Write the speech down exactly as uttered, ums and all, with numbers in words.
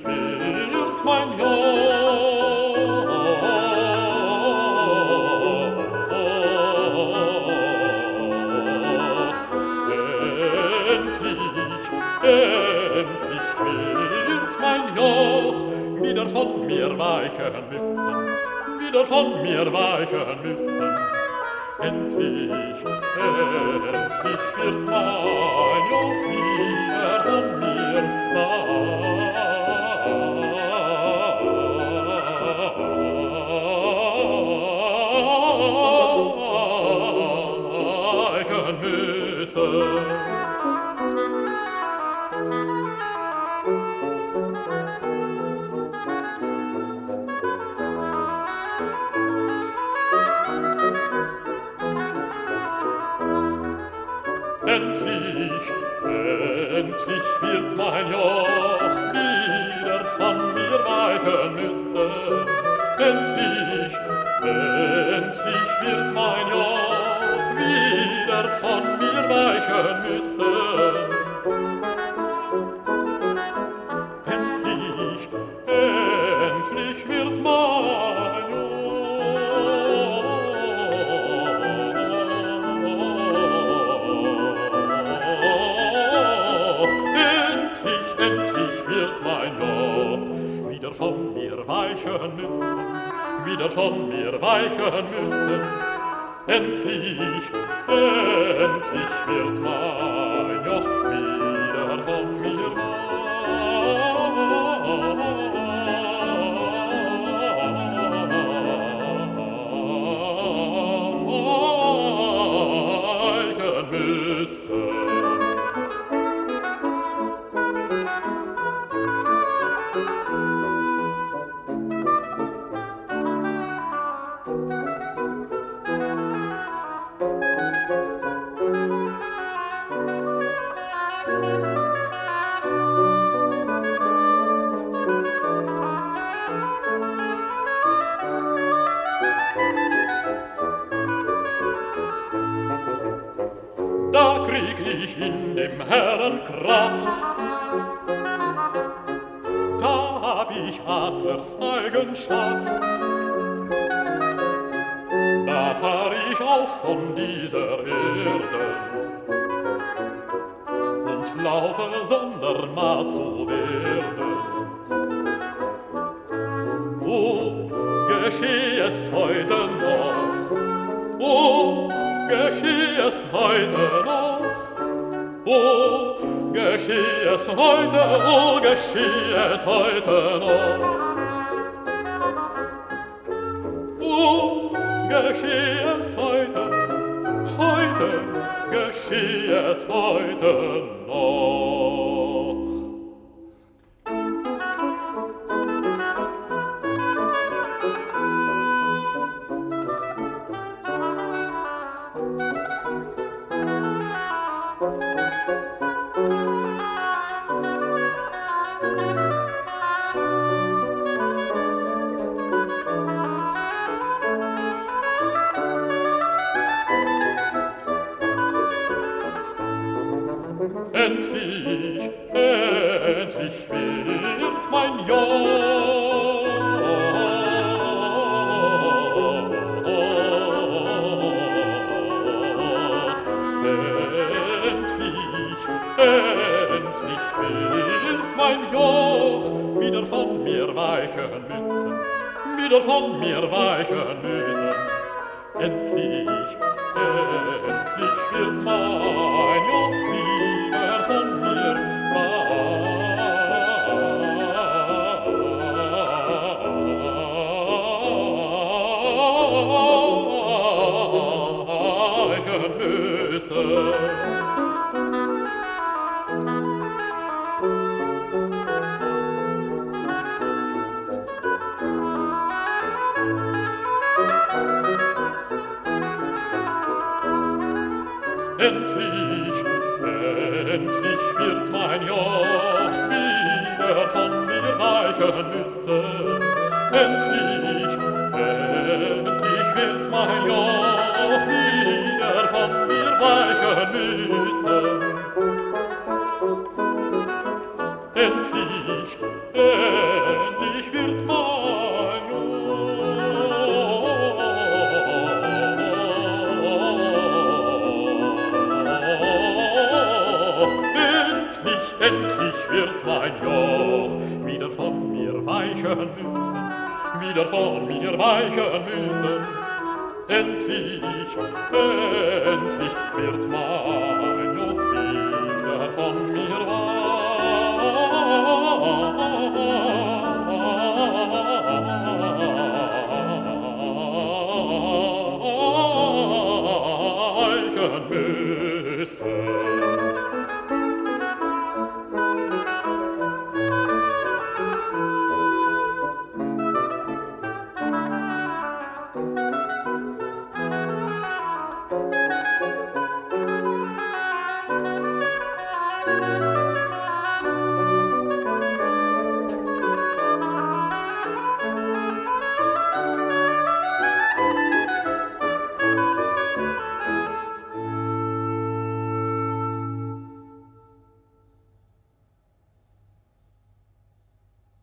wird mein Joch endlich, endlich wird mein Joch wieder von mir weichen müssen, wieder von mir weichen müssen. Endlich, endlich wird mein Joch wieder von mir weichen müssen. Endlich, endlich wird mein Joch wieder von mir weichen müssen. Endlich, endlich wird mein Joch wieder von mir weichen müssen. Endlich, endlich wird mein Joch wieder von mir weichen müssen, wieder von mir weichen müssen. Endlich, endlich wird mein Joch wieder von mir weichen müssen. Da krieg ich in dem Herrn Kraft, da hab ich Adlers Eigenschaft. Da fahr ich auf von dieser Erde und laufe Sondermat zu werden. Oh, gescheh es heute noch, oh, gescheh es heute noch, oh, gescheh es heute, oh, gescheh es heute noch. Oh, gescheh es heute, heute, gescheh es heute noch. Endlich, endlich wird mein Joch endlich, endlich wird mein Joch wieder von mir weichen müssen, wieder von mir weichen müssen. Endlich, endlich wird mein Joch wieder von mir weichen müssen. Endlich, endlich wird mein Joch wieder von mir weichen müssen. Endlich, endlich wird mein Joch wieder von mir weichen müssen. Endlich, endlich wird mein Joch. Endlich, endlich wird mein Joch wieder von mir weichen müssen, wieder von mir weichen müssen. Endlich, endlich wird mein